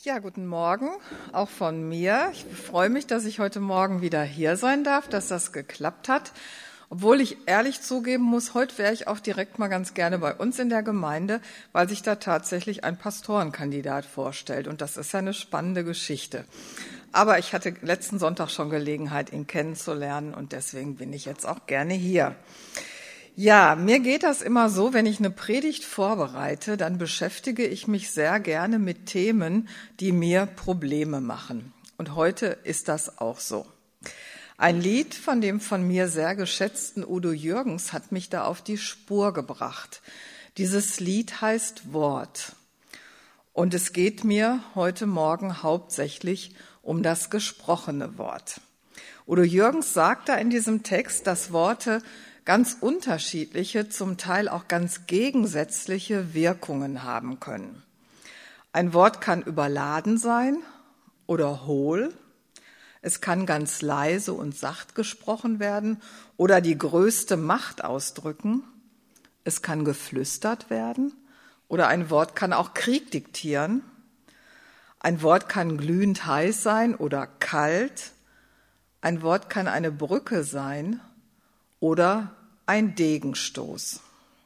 Ja, guten Morgen, auch von mir. Ich freue mich, dass ich heute Morgen wieder hier sein darf, dass das geklappt hat. Obwohl ich ehrlich zugeben muss, heute wäre ich auch direkt mal ganz gerne bei uns in der Gemeinde, weil sich da tatsächlich ein Pastorenkandidat vorstellt. Und das ist ja eine spannende Geschichte. Aber ich hatte letzten Sonntag schon Gelegenheit, ihn kennenzulernen und deswegen bin ich jetzt auch gerne hier. Ja, mir geht das immer so, wenn ich eine Predigt vorbereite, dann beschäftige ich mich sehr gerne mit Themen, die mir Probleme machen. Und heute ist das auch so. Ein Lied von dem von mir sehr geschätzten Udo Jürgens hat mich da auf die Spur gebracht. Dieses Lied heißt Wort. Und es geht mir heute Morgen hauptsächlich um das gesprochene Wort. Udo Jürgens sagt da in diesem Text, dass Worte ganz unterschiedliche, zum Teil auch ganz gegensätzliche Wirkungen haben können. Ein Wort kann überladen sein oder hohl. Es kann ganz leise und sacht gesprochen werden oder die größte Macht ausdrücken. Es kann geflüstert werden oder ein Wort kann auch Krieg diktieren. Ein Wort kann glühend heiß sein oder kalt. Ein Wort kann eine Brücke sein oder ein Degenstoß.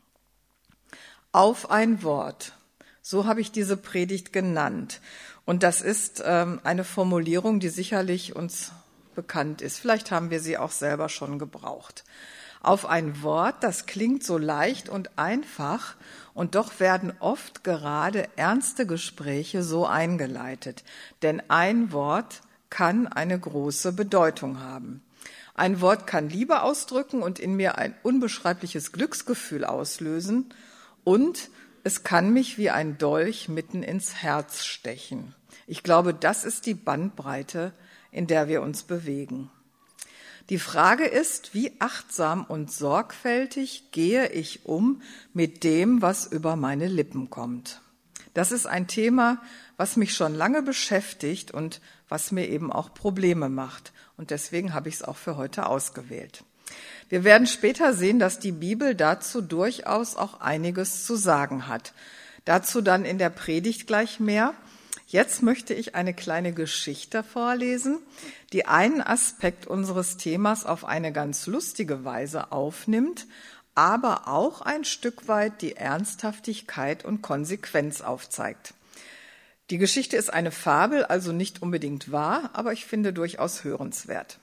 Auf ein Wort, so habe ich diese Predigt genannt. Und das ist eine Formulierung, die sicherlich uns bekannt ist. Vielleicht haben wir sie auch selber schon gebraucht. Auf ein Wort, das klingt so leicht und einfach, und doch werden oft gerade ernste Gespräche so eingeleitet. Denn ein Wort kann eine große Bedeutung haben. Ein Wort kann Liebe ausdrücken und in mir ein unbeschreibliches Glücksgefühl auslösen und es kann mich wie ein Dolch mitten ins Herz stechen. Ich glaube, das ist die Bandbreite, in der wir uns bewegen. Die Frage ist, wie achtsam und sorgfältig gehe ich um mit dem, was über meine Lippen kommt. Das ist ein Thema, was mich schon lange beschäftigt und was mir eben auch Probleme macht. Und deswegen habe ich es auch für heute ausgewählt. Wir werden später sehen, dass die Bibel dazu durchaus auch einiges zu sagen hat. Dazu dann in der Predigt gleich mehr. Jetzt möchte ich eine kleine Geschichte vorlesen, die einen Aspekt unseres Themas auf eine ganz lustige Weise aufnimmt, aber auch ein Stück weit die Ernsthaftigkeit und Konsequenz aufzeigt. Die Geschichte ist eine Fabel, also nicht unbedingt wahr, aber ich finde durchaus hörenswert.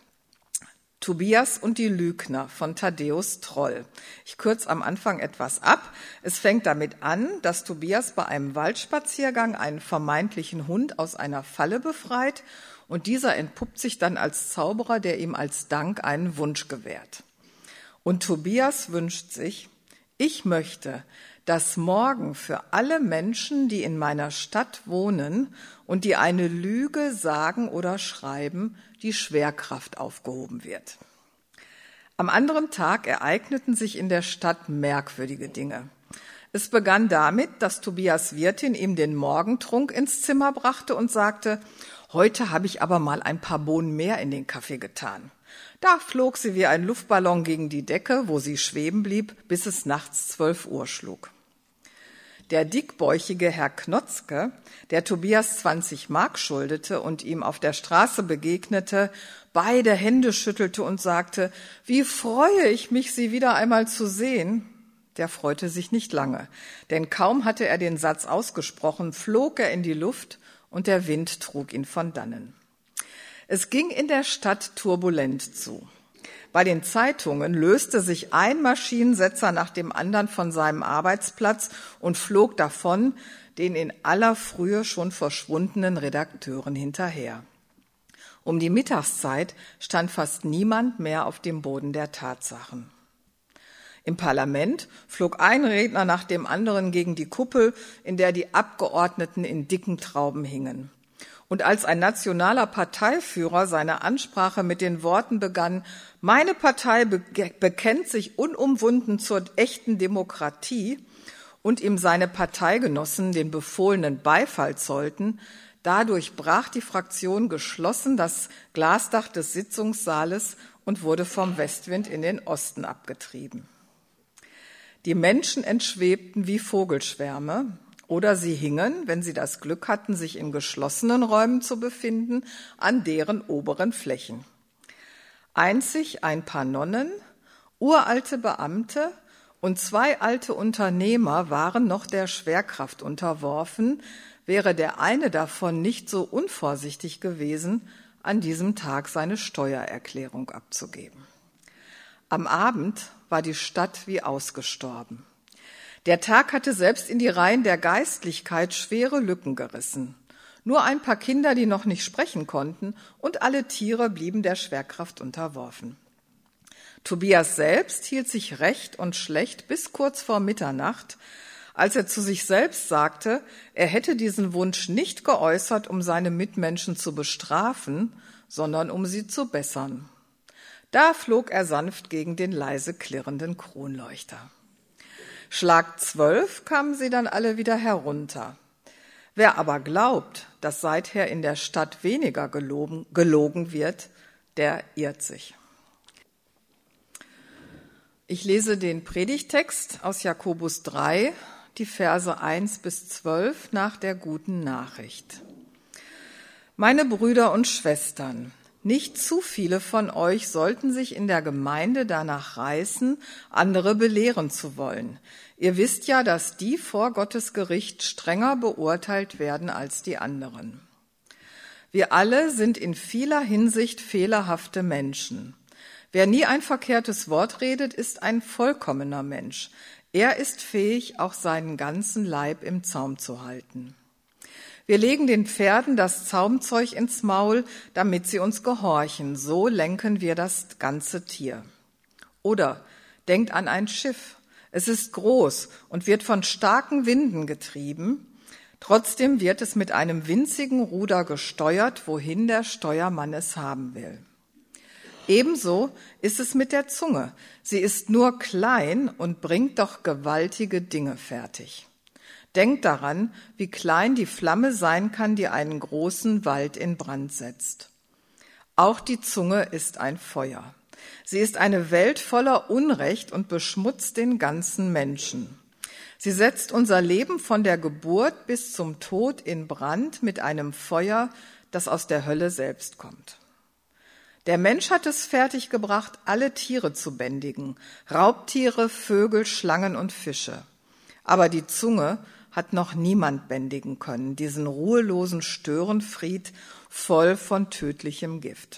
Tobias und die Lügner von Thaddäus Troll. Ich kürze am Anfang etwas ab. Es fängt damit an, dass Tobias bei einem Waldspaziergang einen vermeintlichen Hund aus einer Falle befreit und dieser entpuppt sich dann als Zauberer, der ihm als Dank einen Wunsch gewährt. Und Tobias wünscht sich, ich möchte, dass morgen für alle Menschen, die in meiner Stadt wohnen und die eine Lüge sagen oder schreiben, die Schwerkraft aufgehoben wird. Am anderen Tag ereigneten sich in der Stadt merkwürdige Dinge. Es begann damit, dass Tobias Wirtin ihm den Morgentrunk ins Zimmer brachte und sagte, heute habe ich aber mal ein paar Bohnen mehr in den Kaffee getan. Da flog sie wie ein Luftballon gegen die Decke, wo sie schweben blieb, bis es nachts 12 Uhr schlug. Der dickbäuchige Herr Knotzke, der Tobias 20 Mark schuldete und ihm auf der Straße begegnete, beide Hände schüttelte und sagte, wie freue ich mich, Sie wieder einmal zu sehen, der freute sich nicht lange, denn kaum hatte er den Satz ausgesprochen, flog er in die Luft und der Wind trug ihn von dannen. Es ging in der Stadt turbulent zu. Bei den Zeitungen löste sich ein Maschinensetzer nach dem anderen von seinem Arbeitsplatz und flog davon, den in aller Frühe schon verschwundenen Redakteuren hinterher. Um die Mittagszeit stand fast niemand mehr auf dem Boden der Tatsachen. Im Parlament flog ein Redner nach dem anderen gegen die Kuppel, in der die Abgeordneten in dicken Trauben hingen. Und als ein nationaler Parteiführer seine Ansprache mit den Worten begann, meine Partei bekennt sich unumwunden zur echten Demokratie und ihm seine Parteigenossen den befohlenen Beifall zollten, dadurch brach die Fraktion geschlossen das Glasdach des Sitzungssaales und wurde vom Westwind in den Osten abgetrieben. Die Menschen entschwebten wie Vogelschwärme Oder sie hingen, wenn sie das Glück hatten, sich in geschlossenen Räumen zu befinden, an deren oberen Flächen. Einzig ein paar Nonnen, uralte Beamte und 2 alte Unternehmer waren noch der Schwerkraft unterworfen, wäre der eine davon nicht so unvorsichtig gewesen, an diesem Tag seine Steuererklärung abzugeben. Am Abend war die Stadt wie ausgestorben. Der Tag hatte selbst in die Reihen der Geistlichkeit schwere Lücken gerissen. Nur ein paar Kinder, die noch nicht sprechen konnten, und alle Tiere blieben der Schwerkraft unterworfen. Tobias selbst hielt sich recht und schlecht bis kurz vor Mitternacht, als er zu sich selbst sagte, er hätte diesen Wunsch nicht geäußert, um seine Mitmenschen zu bestrafen, sondern um sie zu bessern. Da flog er sanft gegen den leise klirrenden Kronleuchter. Schlag 12 kamen sie dann alle wieder herunter. Wer aber glaubt, dass seither in der Stadt weniger gelogen wird, der irrt sich. Ich lese den Predigtext aus Jakobus 3, die Verse 1 bis 12 nach der guten Nachricht. Meine Brüder und Schwestern, nicht zu viele von euch sollten sich in der Gemeinde danach reißen, andere belehren zu wollen. Ihr wisst ja, dass die vor Gottes Gericht strenger beurteilt werden als die anderen. Wir alle sind in vieler Hinsicht fehlerhafte Menschen. Wer nie ein verkehrtes Wort redet, ist ein vollkommener Mensch. Er ist fähig, auch seinen ganzen Leib im Zaum zu halten. Wir legen den Pferden das Zaumzeug ins Maul, damit sie uns gehorchen. So lenken wir das ganze Tier. Oder denkt an ein Schiff. Es ist groß und wird von starken Winden getrieben. Trotzdem wird es mit einem winzigen Ruder gesteuert, wohin der Steuermann es haben will. Ebenso ist es mit der Zunge. Sie ist nur klein und bringt doch gewaltige Dinge fertig. Denkt daran, wie klein die Flamme sein kann, die einen großen Wald in Brand setzt. Auch die Zunge ist ein Feuer. Sie ist eine Welt voller Unrecht und beschmutzt den ganzen Menschen. Sie setzt unser Leben von der Geburt bis zum Tod in Brand mit einem Feuer, das aus der Hölle selbst kommt. Der Mensch hat es fertiggebracht, alle Tiere zu bändigen, Raubtiere, Vögel, Schlangen und Fische. Aber die Zunge hat noch niemand bändigen können, diesen ruhelosen Störenfried voll von tödlichem Gift.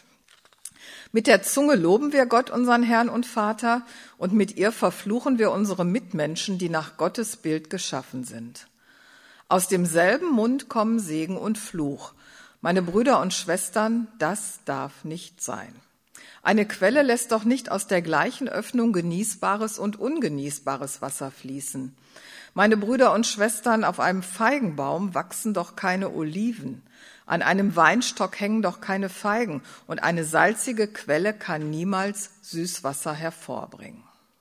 Mit der Zunge loben wir Gott, unseren Herrn und Vater, und mit ihr verfluchen wir unsere Mitmenschen, die nach Gottes Bild geschaffen sind. Aus demselben Mund kommen Segen und Fluch. Meine Brüder und Schwestern, das darf nicht sein. Eine Quelle lässt doch nicht aus der gleichen Öffnung genießbares und ungenießbares Wasser fließen. Meine Brüder und Schwestern, auf einem Feigenbaum wachsen doch keine Oliven. An einem Weinstock hängen doch keine Feigen. Und eine salzige Quelle kann niemals Süßwasser hervorbringen.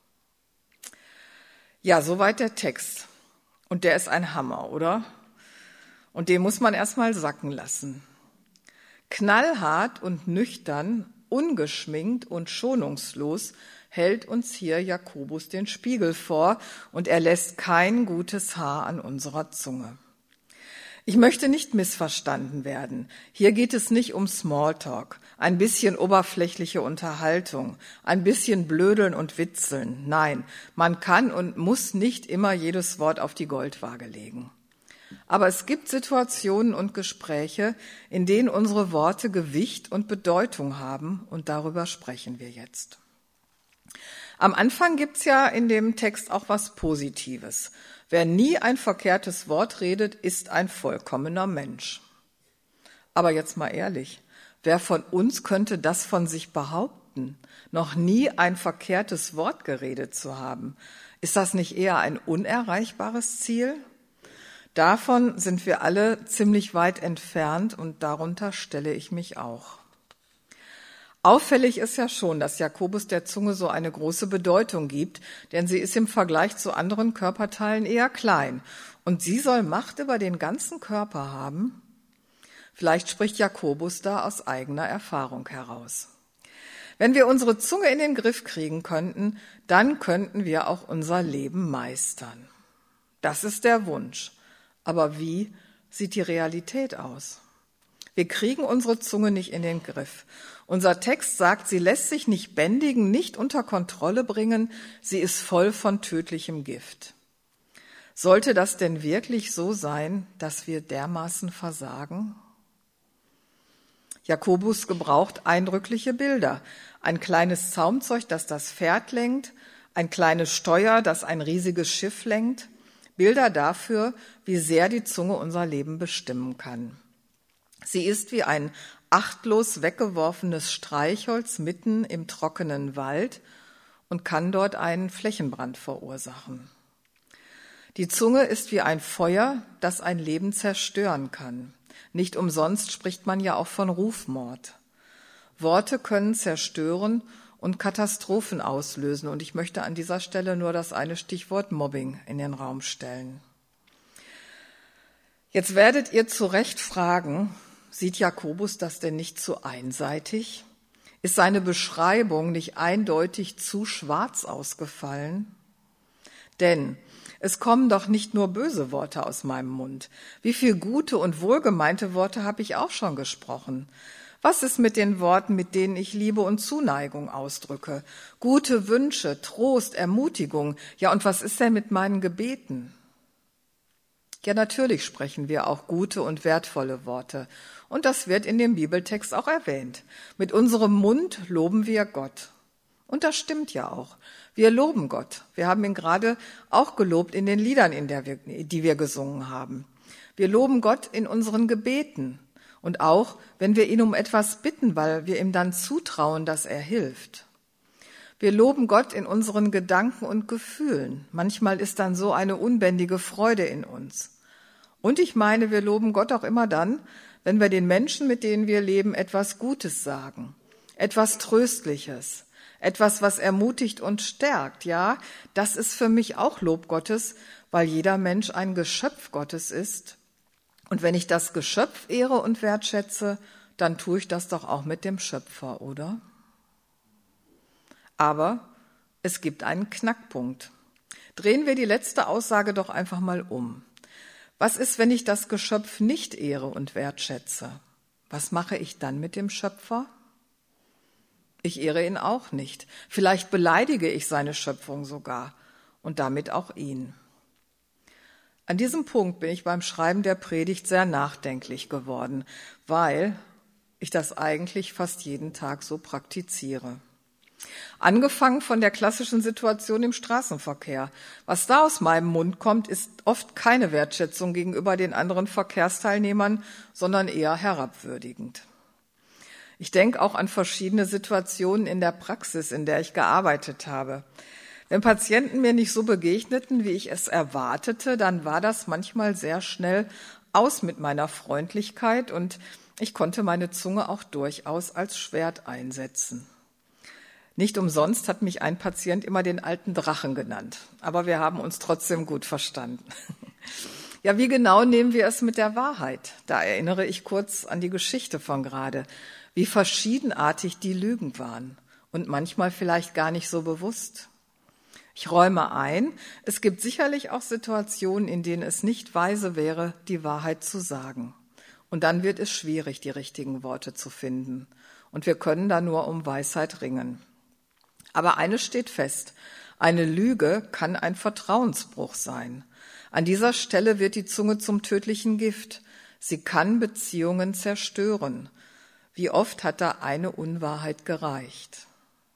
Ja, soweit der Text. Und der ist ein Hammer, oder? Und den muss man erstmal sacken lassen. Knallhart und nüchtern, ungeschminkt und schonungslos hält uns hier Jakobus den Spiegel vor und er lässt kein gutes Haar an unserer Zunge. Ich möchte nicht missverstanden werden. Hier geht es nicht um Smalltalk, ein bisschen oberflächliche Unterhaltung, ein bisschen Blödeln und Witzeln. Nein, man kann und muss nicht immer jedes Wort auf die Goldwaage legen. Aber es gibt Situationen und Gespräche, in denen unsere Worte Gewicht und Bedeutung haben, und darüber sprechen wir jetzt. Am Anfang gibt's ja in dem Text auch was Positives. Wer nie ein verkehrtes Wort redet, ist ein vollkommener Mensch. Aber jetzt mal ehrlich, wer von uns könnte das von sich behaupten, noch nie ein verkehrtes Wort geredet zu haben? Ist das nicht eher ein unerreichbares Ziel? Davon sind wir alle ziemlich weit entfernt und darunter stelle ich mich auch. Auffällig ist ja schon, dass Jakobus der Zunge so eine große Bedeutung gibt, denn sie ist im Vergleich zu anderen Körperteilen eher klein. Und sie soll Macht über den ganzen Körper haben? Vielleicht spricht Jakobus da aus eigener Erfahrung heraus. Wenn wir unsere Zunge in den Griff kriegen könnten, dann könnten wir auch unser Leben meistern. Das ist der Wunsch. Aber wie sieht die Realität aus? Wir kriegen unsere Zunge nicht in den Griff. Unser Text sagt, sie lässt sich nicht bändigen, nicht unter Kontrolle bringen, sie ist voll von tödlichem Gift. Sollte das denn wirklich so sein, dass wir dermaßen versagen? Jakobus gebraucht eindrückliche Bilder. Ein kleines Zaumzeug, das das Pferd lenkt, ein kleines Steuer, das ein riesiges Schiff lenkt. Bilder dafür, wie sehr die Zunge unser Leben bestimmen kann. Sie ist wie ein achtlos weggeworfenes Streichholz mitten im trockenen Wald und kann dort einen Flächenbrand verursachen. Die Zunge ist wie ein Feuer, das ein Leben zerstören kann. Nicht umsonst spricht man ja auch von Rufmord. Worte können zerstören und Katastrophen auslösen. Und ich möchte an dieser Stelle nur das eine Stichwort Mobbing in den Raum stellen. Jetzt werdet ihr zu Recht fragen, sieht Jakobus das denn nicht zu einseitig? Ist seine Beschreibung nicht eindeutig zu schwarz ausgefallen? Denn es kommen doch nicht nur böse Worte aus meinem Mund. Wie viel gute und wohlgemeinte Worte habe ich auch schon gesprochen? Was ist mit den Worten, mit denen ich Liebe und Zuneigung ausdrücke? Gute Wünsche, Trost, Ermutigung. Ja, und was ist denn mit meinen Gebeten? Ja, natürlich sprechen wir auch gute und wertvolle Worte. Und das wird in dem Bibeltext auch erwähnt. Mit unserem Mund loben wir Gott. Und das stimmt ja auch. Wir loben Gott. Wir haben ihn gerade auch gelobt in den Liedern, die wir gesungen haben. Wir loben Gott in unseren Gebeten. Und auch, wenn wir ihn um etwas bitten, weil wir ihm dann zutrauen, dass er hilft. Wir loben Gott in unseren Gedanken und Gefühlen. Manchmal ist dann so eine unbändige Freude in uns. Und ich meine, wir loben Gott auch immer dann, wenn wir den Menschen, mit denen wir leben, etwas Gutes sagen, etwas Tröstliches, etwas, was ermutigt und stärkt. Ja, das ist für mich auch Lob Gottes, weil jeder Mensch ein Geschöpf Gottes ist. Und wenn ich das Geschöpf ehre und wertschätze, dann tue ich das doch auch mit dem Schöpfer, oder? Aber es gibt einen Knackpunkt. Drehen wir die letzte Aussage doch einfach mal um. Was ist, wenn ich das Geschöpf nicht ehre und wertschätze? Was mache ich dann mit dem Schöpfer? Ich ehre ihn auch nicht. Vielleicht beleidige ich seine Schöpfung sogar und damit auch ihn. An diesem Punkt bin ich beim Schreiben der Predigt sehr nachdenklich geworden, weil ich das eigentlich fast jeden Tag so praktiziere. Angefangen von der klassischen Situation im Straßenverkehr. Was da aus meinem Mund kommt, ist oft keine Wertschätzung gegenüber den anderen Verkehrsteilnehmern, sondern eher herabwürdigend. Ich denke auch an verschiedene Situationen in der Praxis, in der ich gearbeitet habe. Wenn Patienten mir nicht so begegneten, wie ich es erwartete, dann war das manchmal sehr schnell aus mit meiner Freundlichkeit und ich konnte meine Zunge auch durchaus als Schwert einsetzen. Nicht umsonst hat mich ein Patient immer den alten Drachen genannt, aber wir haben uns trotzdem gut verstanden. Ja, wie genau nehmen wir es mit der Wahrheit? Da erinnere ich kurz an die Geschichte von gerade, wie verschiedenartig die Lügen waren und manchmal vielleicht gar nicht so bewusst. Ich räume ein, es gibt sicherlich auch Situationen, in denen es nicht weise wäre, die Wahrheit zu sagen. Und dann wird es schwierig, die richtigen Worte zu finden. Und wir können da nur um Weisheit ringen. Aber eines steht fest, eine Lüge kann ein Vertrauensbruch sein. An dieser Stelle wird die Zunge zum tödlichen Gift. Sie kann Beziehungen zerstören. Wie oft hat da eine Unwahrheit gereicht?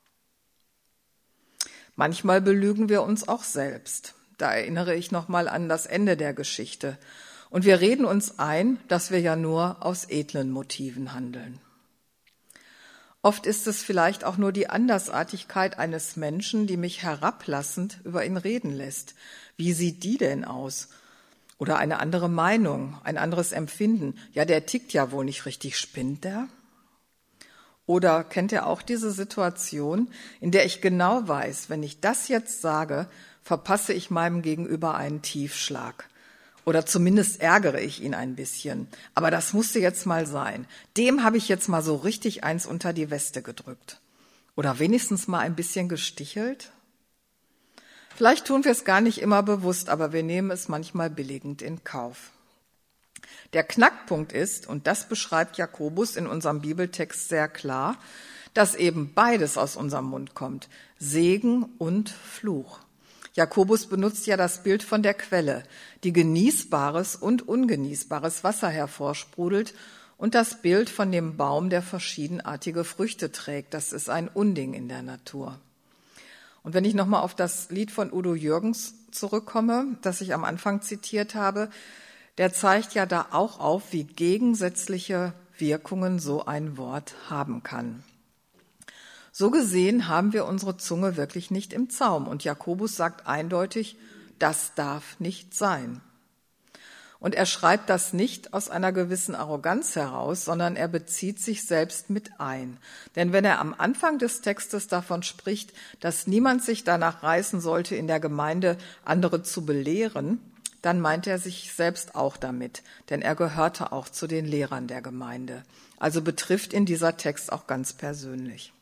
Manchmal belügen wir uns auch selbst. Da erinnere ich nochmal an das Ende der Geschichte. Und wir reden uns ein, dass wir ja nur aus edlen Motiven handeln. Oft ist es vielleicht auch nur die Andersartigkeit eines Menschen, die mich herablassend über ihn reden lässt. Wie sieht die denn aus? Oder eine andere Meinung, ein anderes Empfinden. Ja, der tickt ja wohl nicht richtig, spinnt der? Oder kennt ihr auch diese Situation, in der ich genau weiß, wenn ich das jetzt sage, verpasse ich meinem Gegenüber einen Tiefschlag? Oder zumindest ärgere ich ihn ein bisschen. Aber das musste jetzt mal sein. Dem habe ich jetzt mal so richtig eins unter die Weste gedrückt. Oder wenigstens mal ein bisschen gestichelt. Vielleicht tun wir es gar nicht immer bewusst, aber wir nehmen es manchmal billigend in Kauf. Der Knackpunkt ist, und das beschreibt Jakobus in unserem Bibeltext sehr klar, dass eben beides aus unserem Mund kommt, Segen und Fluch. Jakobus benutzt ja das Bild von der Quelle, die genießbares und ungenießbares Wasser hervorsprudelt, und das Bild von dem Baum, der verschiedenartige Früchte trägt. Das ist ein Unding in der Natur. Und wenn ich nochmal auf das Lied von Udo Jürgens zurückkomme, das ich am Anfang zitiert habe, der zeigt ja da auch auf, wie gegensätzliche Wirkungen so ein Wort haben kann. So gesehen haben wir unsere Zunge wirklich nicht im Zaum. Und Jakobus sagt eindeutig, das darf nicht sein. Und er schreibt das nicht aus einer gewissen Arroganz heraus, sondern er bezieht sich selbst mit ein. Denn wenn er am Anfang des Textes davon spricht, dass niemand sich danach reißen sollte, in der Gemeinde andere zu belehren, dann meint er sich selbst auch damit, denn er gehörte auch zu den Lehrern der Gemeinde. Also betrifft ihn dieser Text auch ganz persönlich.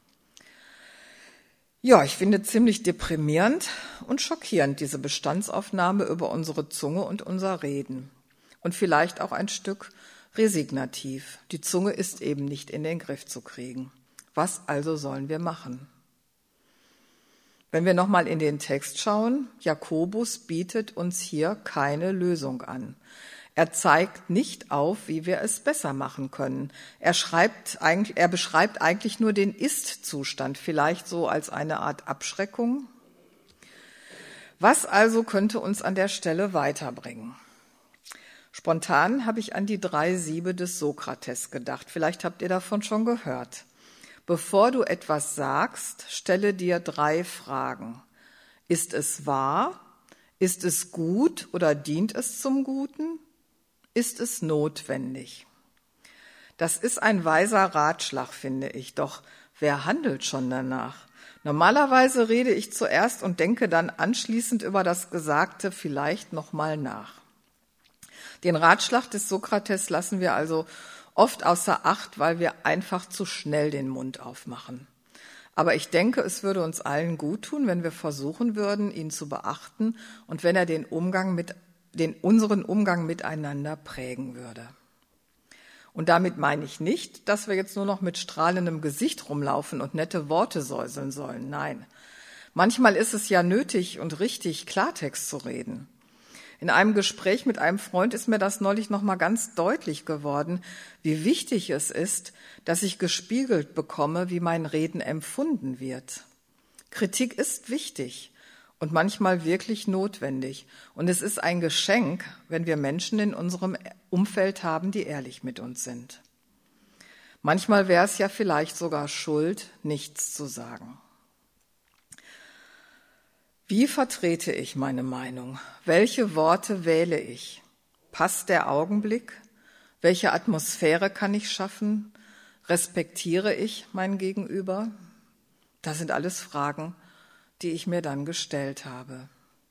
Ja, ich finde ziemlich deprimierend und schockierend diese Bestandsaufnahme über unsere Zunge und unser Reden. Und vielleicht auch ein Stück resignativ. Die Zunge ist eben nicht in den Griff zu kriegen. Was also sollen wir machen? Wenn wir nochmal in den Text schauen, Jakobus bietet uns hier keine Lösung an. Er zeigt nicht auf, wie wir es besser machen können. Er beschreibt eigentlich nur den Ist-Zustand, vielleicht so als eine Art Abschreckung. Was also könnte uns an der Stelle weiterbringen? Spontan habe ich an die 3 Siebe des Sokrates gedacht. Vielleicht habt ihr davon schon gehört. Bevor du etwas sagst, stelle dir 3 Fragen. Ist es wahr? Ist es gut oder dient es zum Guten? Ist es notwendig? Das ist ein weiser Ratschlag, finde ich. Doch wer handelt schon danach? Normalerweise rede ich zuerst und denke dann anschließend über das Gesagte vielleicht nochmal nach. Den Ratschlag des Sokrates lassen wir also oft außer Acht, weil wir einfach zu schnell den Mund aufmachen. Aber ich denke, es würde uns allen gut tun, wenn wir versuchen würden, ihn zu beachten und wenn er unseren Umgang miteinander prägen würde. Und damit meine ich nicht, dass wir jetzt nur noch mit strahlendem Gesicht rumlaufen und nette Worte säuseln sollen. Nein, manchmal ist es ja nötig und richtig, Klartext zu reden. In einem Gespräch mit einem Freund ist mir das neulich noch mal ganz deutlich geworden, wie wichtig es ist, dass ich gespiegelt bekomme, wie mein Reden empfunden wird. Kritik ist wichtig und manchmal wirklich notwendig. Und es ist ein Geschenk, wenn wir Menschen in unserem Umfeld haben, die ehrlich mit uns sind. Manchmal wäre es ja vielleicht sogar Schuld, nichts zu sagen. Wie vertrete ich meine Meinung? Welche Worte wähle ich? Passt der Augenblick? Welche Atmosphäre kann ich schaffen? Respektiere ich mein Gegenüber? Das sind alles Fragen, die ich mir dann gestellt habe.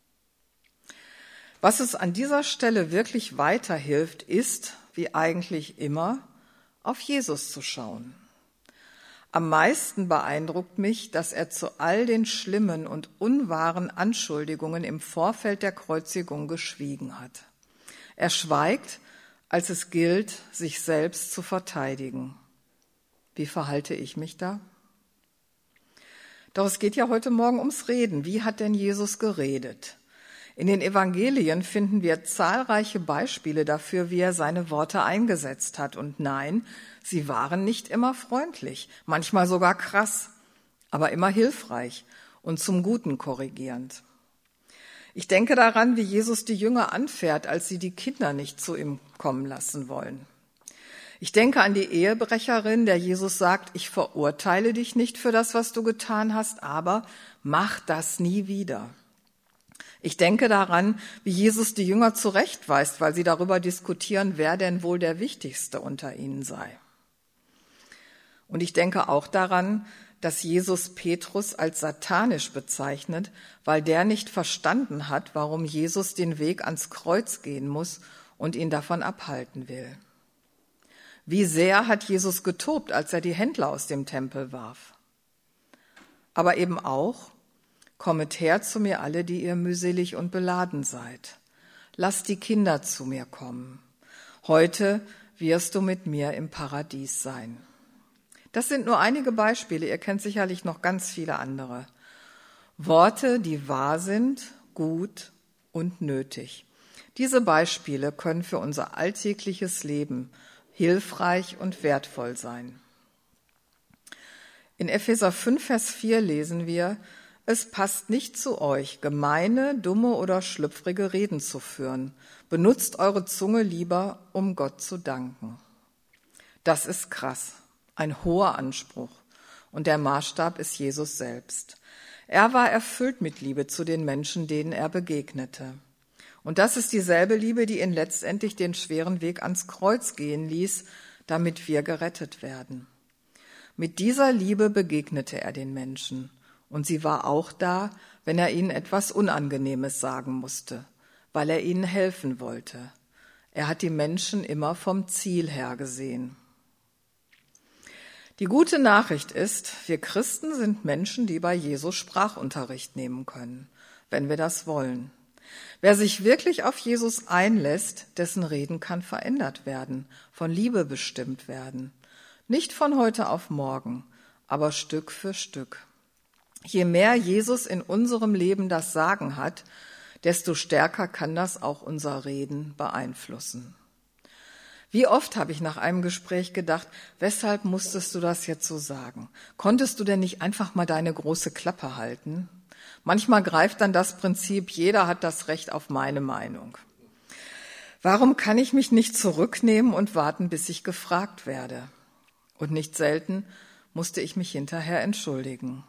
Was es an dieser Stelle wirklich weiterhilft, ist, wie eigentlich immer, auf Jesus zu schauen. Am meisten beeindruckt mich, dass er zu all den schlimmen und unwahren Anschuldigungen im Vorfeld der Kreuzigung geschwiegen hat. Er schweigt, als es gilt, sich selbst zu verteidigen. Wie verhalte ich mich da? Doch es geht ja heute Morgen ums Reden. Wie hat denn Jesus geredet? In den Evangelien finden wir zahlreiche Beispiele dafür, wie er seine Worte eingesetzt hat. Und nein, sie waren nicht immer freundlich, manchmal sogar krass, aber immer hilfreich und zum Guten korrigierend. Ich denke daran, wie Jesus die Jünger anfährt, als sie die Kinder nicht zu ihm kommen lassen wollen. Ich denke an die Ehebrecherin, der Jesus sagt, ich verurteile dich nicht für das, was du getan hast, aber mach das nie wieder. Ich denke daran, wie Jesus die Jünger zurechtweist, weil sie darüber diskutieren, wer denn wohl der Wichtigste unter ihnen sei. Und ich denke auch daran, dass Jesus Petrus als satanisch bezeichnet, weil der nicht verstanden hat, warum Jesus den Weg ans Kreuz gehen muss und ihn davon abhalten will. Wie sehr hat Jesus getobt, als er die Händler aus dem Tempel warf. Aber eben auch, kommet her zu mir alle, die ihr mühselig und beladen seid. Lasst die Kinder zu mir kommen. Heute wirst du mit mir im Paradies sein. Das sind nur einige Beispiele, ihr kennt sicherlich noch ganz viele andere. Worte, die wahr sind, gut und nötig. Diese Beispiele können für unser alltägliches Leben hilfreich und wertvoll sein. In Epheser 5, Vers 4 lesen wir: Es passt nicht zu euch, gemeine, dumme oder schlüpfrige Reden zu führen. Benutzt eure Zunge lieber, um Gott zu danken. Das ist krass, ein hoher Anspruch. Und der Maßstab ist Jesus selbst. Er war erfüllt mit Liebe zu den Menschen, denen er begegnete. Und das ist dieselbe Liebe, die ihn letztendlich den schweren Weg ans Kreuz gehen ließ, damit wir gerettet werden. Mit dieser Liebe begegnete er den Menschen. Und sie war auch da, wenn er ihnen etwas Unangenehmes sagen musste, weil er ihnen helfen wollte. Er hat die Menschen immer vom Ziel her gesehen. Die gute Nachricht ist, wir Christen sind Menschen, die bei Jesus Sprachunterricht nehmen können, wenn wir das wollen. Wer sich wirklich auf Jesus einlässt, dessen Reden kann verändert werden, von Liebe bestimmt werden. Nicht von heute auf morgen, aber Stück für Stück. Je mehr Jesus in unserem Leben das Sagen hat, desto stärker kann das auch unser Reden beeinflussen. Wie oft habe ich nach einem Gespräch gedacht, weshalb musstest du das jetzt so sagen? Konntest du denn nicht einfach mal deine große Klappe halten? Manchmal greift dann das Prinzip, jeder hat das Recht auf meine Meinung. Warum kann ich mich nicht zurücknehmen und warten, bis ich gefragt werde? Und nicht selten musste ich mich hinterher entschuldigen.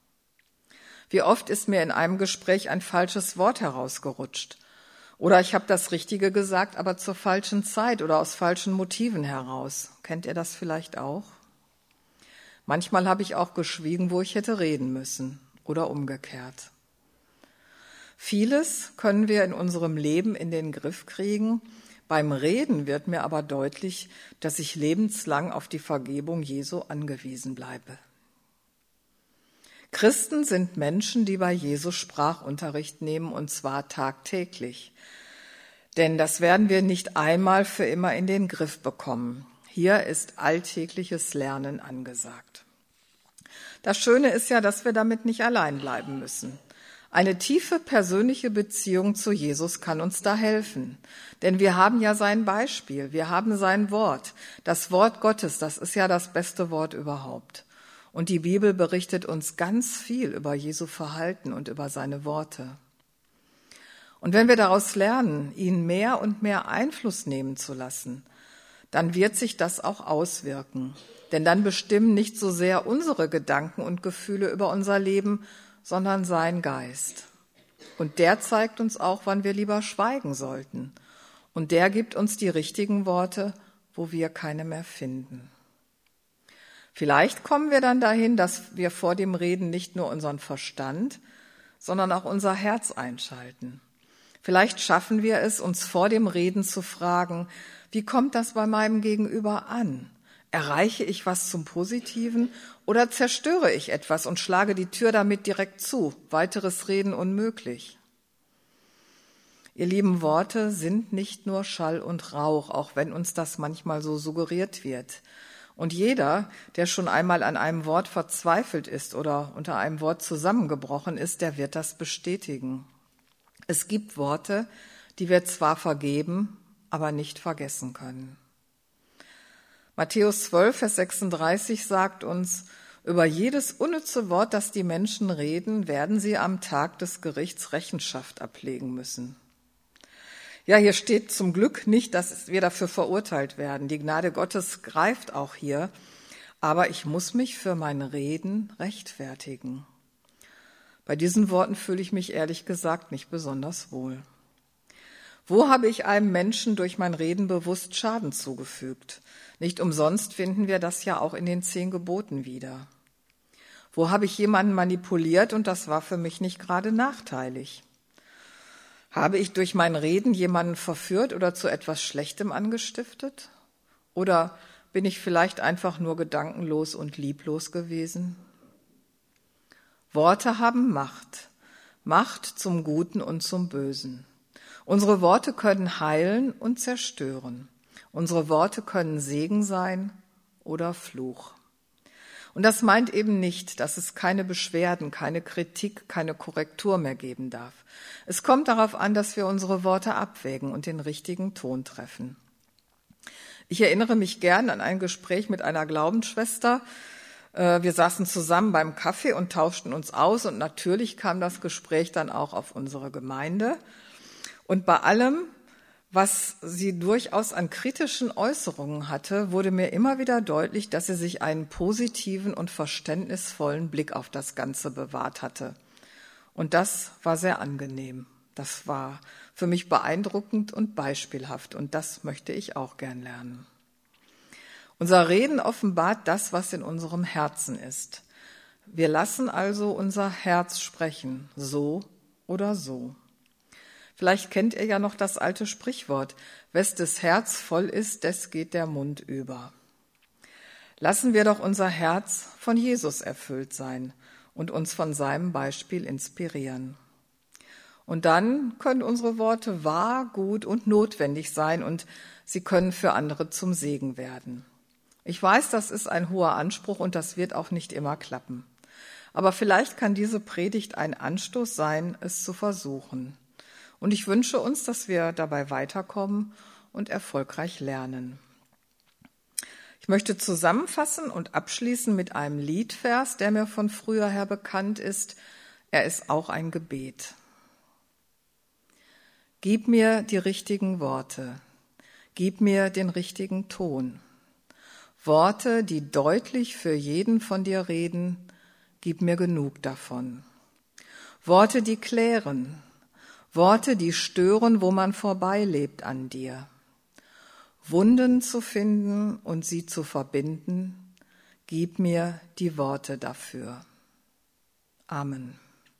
Wie oft ist mir in einem Gespräch ein falsches Wort herausgerutscht? Oder ich habe das Richtige gesagt, aber zur falschen Zeit oder aus falschen Motiven heraus. Kennt ihr das vielleicht auch? Manchmal habe ich auch geschwiegen, wo ich hätte reden müssen oder umgekehrt. Vieles können wir in unserem Leben in den Griff kriegen. Beim Reden wird mir aber deutlich, dass ich lebenslang auf die Vergebung Jesu angewiesen bleibe. Christen sind Menschen, die bei Jesus Sprachunterricht nehmen, und zwar tagtäglich. Denn das werden wir nicht einmal für immer in den Griff bekommen. Hier ist alltägliches Lernen angesagt. Das Schöne ist ja, dass wir damit nicht allein bleiben müssen. Eine tiefe persönliche Beziehung zu Jesus kann uns da helfen. Denn wir haben ja sein Beispiel, wir haben sein Wort. Das Wort Gottes, das ist ja das beste Wort überhaupt. Und die Bibel berichtet uns ganz viel über Jesu Verhalten und über seine Worte. Und wenn wir daraus lernen, ihn mehr und mehr Einfluss nehmen zu lassen, dann wird sich das auch auswirken. Denn dann bestimmen nicht so sehr unsere Gedanken und Gefühle über unser Leben, sondern sein Geist. Und der zeigt uns auch, wann wir lieber schweigen sollten. Und der gibt uns die richtigen Worte, wo wir keine mehr finden. Vielleicht kommen wir dann dahin, dass wir vor dem Reden nicht nur unseren Verstand, sondern auch unser Herz einschalten. Vielleicht schaffen wir es, uns vor dem Reden zu fragen, wie kommt das bei meinem Gegenüber an? Erreiche ich was zum Positiven oder zerstöre ich etwas und schlage die Tür damit direkt zu? Weiteres Reden unmöglich. Ihr lieben, Worte sind nicht nur Schall und Rauch, auch wenn uns das manchmal so suggeriert wird. Und jeder, der schon einmal an einem Wort verzweifelt ist oder unter einem Wort zusammengebrochen ist, der wird das bestätigen. Es gibt Worte, die wir zwar vergeben, aber nicht vergessen können. Matthäus 12, Vers 36 sagt uns, über jedes unnütze Wort, das die Menschen reden, werden sie am Tag des Gerichts Rechenschaft ablegen müssen. Ja, hier steht zum Glück nicht, dass wir dafür verurteilt werden. Die Gnade Gottes greift auch hier. Aber ich muss mich für mein Reden rechtfertigen. Bei diesen Worten fühle ich mich ehrlich gesagt nicht besonders wohl. Wo habe ich einem Menschen durch mein Reden bewusst Schaden zugefügt? Nicht umsonst finden wir das ja auch in den 10 Geboten wieder. Wo habe ich jemanden manipuliert und das war für mich nicht gerade nachteilig? Habe ich durch mein Reden jemanden verführt oder zu etwas Schlechtem angestiftet? Oder bin ich vielleicht einfach nur gedankenlos und lieblos gewesen? Worte haben Macht. Macht zum Guten und zum Bösen. Unsere Worte können heilen und zerstören. Unsere Worte können Segen sein oder Fluch. Und das meint eben nicht, dass es keine Beschwerden, keine Kritik, keine Korrektur mehr geben darf. Es kommt darauf an, dass wir unsere Worte abwägen und den richtigen Ton treffen. Ich erinnere mich gern an ein Gespräch mit einer Glaubensschwester. Wir saßen zusammen beim Kaffee und tauschten uns aus und natürlich kam das Gespräch dann auch auf unsere Gemeinde. Und bei allem, was sie durchaus an kritischen Äußerungen hatte, wurde mir immer wieder deutlich, dass sie sich einen positiven und verständnisvollen Blick auf das Ganze bewahrt hatte. Und das war sehr angenehm. Das war für mich beeindruckend und beispielhaft. Und das möchte ich auch gern lernen. Unser Reden offenbart das, was in unserem Herzen ist. Wir lassen also unser Herz sprechen, so oder so. Vielleicht kennt ihr ja noch das alte Sprichwort, wes des Herz voll ist, des geht der Mund über. Lassen wir doch unser Herz von Jesus erfüllt sein und uns von seinem Beispiel inspirieren. Und dann können unsere Worte wahr, gut und notwendig sein und sie können für andere zum Segen werden. Ich weiß, das ist ein hoher Anspruch und das wird auch nicht immer klappen. Aber vielleicht kann diese Predigt ein Anstoß sein, es zu versuchen. Und ich wünsche uns, dass wir dabei weiterkommen und erfolgreich lernen. Ich möchte zusammenfassen und abschließen mit einem Liedvers, der mir von früher her bekannt ist. Er ist auch ein Gebet. Gib mir die richtigen Worte, gib mir den richtigen Ton. Worte, die deutlich für jeden von dir reden, gib mir genug davon. Worte, die klären, Worte, die stören, wo man vorbeilebt an dir. Wunden zu finden und sie zu verbinden, gib mir die Worte dafür. Amen.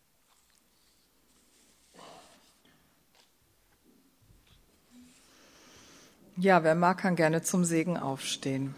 Ja, wer mag, kann gerne zum Segen aufstehen.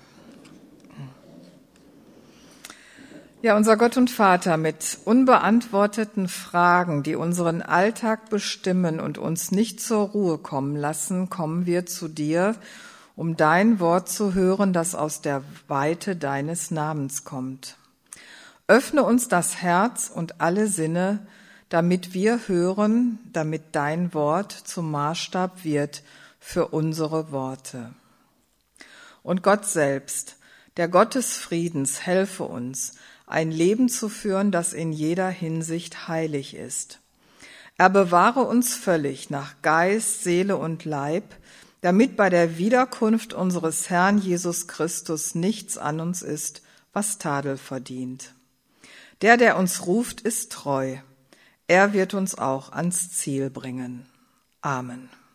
Ja, unser Gott und Vater, mit unbeantworteten Fragen, die unseren Alltag bestimmen und uns nicht zur Ruhe kommen lassen, kommen wir zu dir, um dein Wort zu hören, das aus der Weite deines Namens kommt. Öffne uns das Herz und alle Sinne, damit wir hören, damit dein Wort zum Maßstab wird für unsere Worte. Und Gott selbst, der Gott des Friedens, helfe uns, ein Leben zu führen, das in jeder Hinsicht heilig ist. Er bewahre uns völlig nach Geist, Seele und Leib, damit bei der Wiederkunft unseres Herrn Jesus Christus nichts an uns ist, was Tadel verdient. Der uns ruft, ist treu. Er wird uns auch ans Ziel bringen. Amen.